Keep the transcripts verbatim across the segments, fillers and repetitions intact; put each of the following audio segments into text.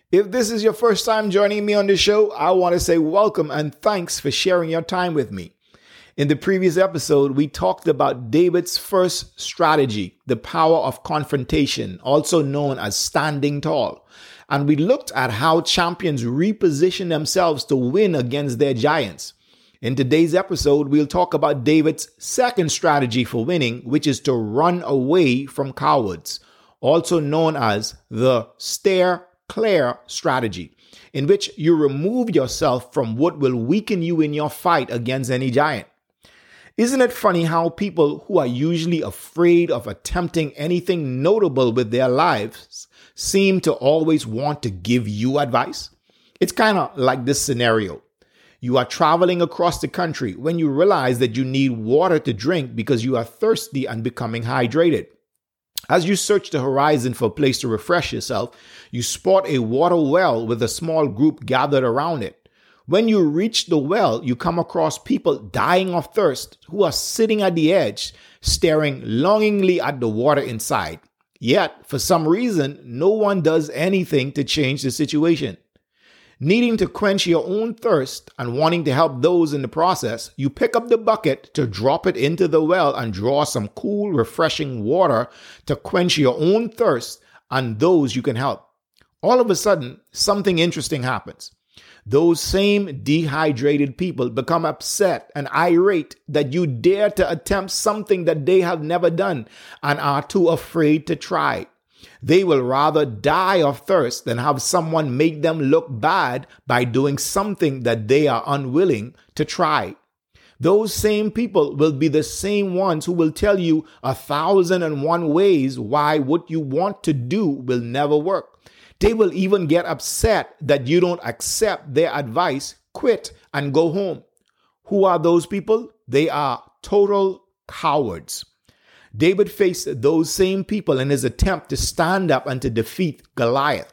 If this is your first time joining me on the show, I want to say welcome and thanks for sharing your time with me. In the previous episode, we talked about David's first strategy, the power of confrontation, also known as standing tall. And we looked at how champions reposition themselves to win against their giants. In today's episode, we'll talk about David's second strategy for winning, which is to run away from cowards, also known as the steer clear strategy, in which you remove yourself from what will weaken you in your fight against any giant. Isn't it funny how people who are usually afraid of attempting anything notable with their lives seem to always want to give you advice? It's kind of like this scenario. You are traveling across the country when you realize that you need water to drink because you are thirsty and becoming hydrated. As you search the horizon for a place to refresh yourself, you spot a water well with a small group gathered around it. When you reach the well, you come across people dying of thirst who are sitting at the edge, staring longingly at the water inside. Yet, for some reason, no one does anything to change the situation. Needing to quench your own thirst and wanting to help those in the process, you pick up the bucket to drop it into the well and draw some cool, refreshing water to quench your own thirst and those you can help. All of a sudden, something interesting happens. Those same dehydrated people become upset and irate that you dare to attempt something that they have never done and are too afraid to try. They will rather die of thirst than have someone make them look bad by doing something that they are unwilling to try. Those same people will be the same ones who will tell you a thousand and one ways why what you want to do will never work. They will even get upset that you don't accept their advice, quit, and go home. Who are those people? They are total cowards. David faced those same people in his attempt to stand up and to defeat Goliath.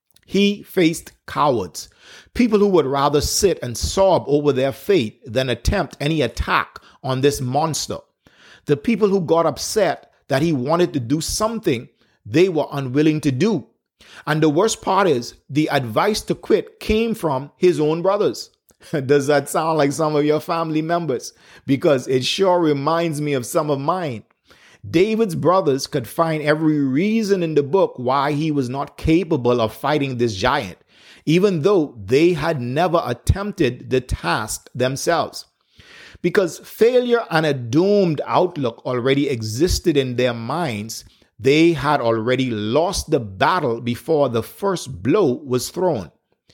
He faced cowards, people who would rather sit and sob over their fate than attempt any attack on this monster. The people who got upset that he wanted to do something they were unwilling to do. And the worst part is, the advice to quit came from his own brothers. Does that sound like some of your family members? Because it sure reminds me of some of mine. David's brothers could find every reason in the book why he was not capable of fighting this giant, even though they had never attempted the task themselves. Because failure and a doomed outlook already existed in their minds, they had already lost the battle before the first blow was thrown.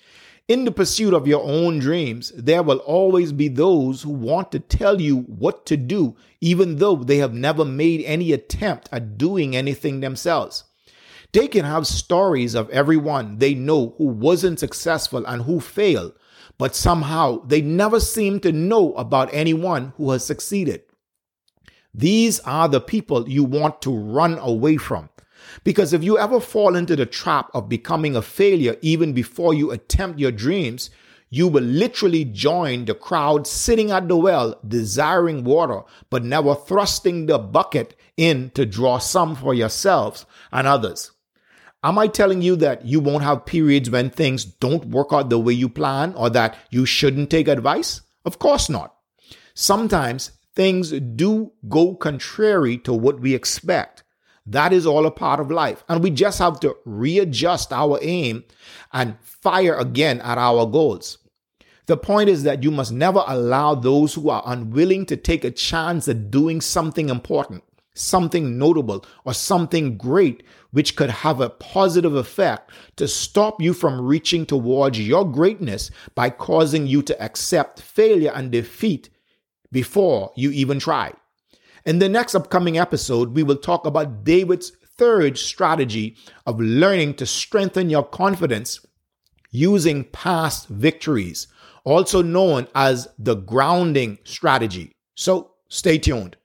In the pursuit of your own dreams, there will always be those who want to tell you what to do, even though they have never made any attempt at doing anything themselves. They can have stories of everyone they know who wasn't successful and who failed, but somehow they never seem to know about anyone who has succeeded. These are the people you want to run away from. Because if you ever fall into the trap of becoming a failure even before you attempt your dreams, you will literally join the crowd sitting at the well, desiring water, but never thrusting the bucket in to draw some for yourselves and others. Am I telling you that you won't have periods when things don't work out the way you plan, or that you shouldn't take advice? Of course not. Sometimes things do go contrary to what we expect. That is all a part of life. And we just have to readjust our aim and fire again at our goals. The point is that you must never allow those who are unwilling to take a chance at doing something important, something notable, or something great, which could have a positive effect, to stop you from reaching towards your greatness by causing you to accept failure and defeat before you even try. In the next upcoming episode, we will talk about David's third strategy of learning to strengthen your confidence using past victories, also known as the grounding strategy. So stay tuned.